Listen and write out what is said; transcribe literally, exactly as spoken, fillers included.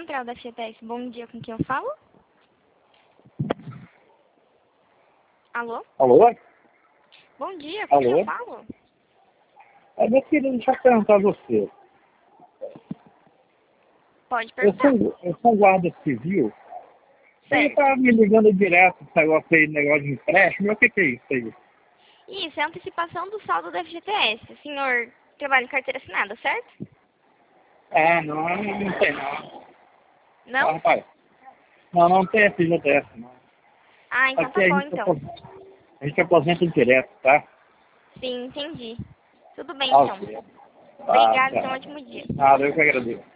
Central da F G T S. Bom dia, com quem eu falo? Alô? Alô? Bom dia, com quem Alô? eu falo? É, meu filho, deixa eu perguntar a você. Pode Eu perguntar. sou, eu sou um guarda civil. Ele Certo. tá me ligando direto esse negócio aí, negócio de empréstimo. O que que é isso aí? Isso, é a antecipação do saldo da F G T S. O senhor trabalha em carteira assinada, certo? É, não, não tem não. Ah, Não? rapaz. Não, não tem F G T S, não. Ah, então Aqui tá a bom, gente, então. apos- a gente aposenta direto, tá? Sim, entendi. Tudo bem, Ah, então. ok. Ah, Obrigada, tenha um tá. ótimo dia. Nada, eu que agradeço.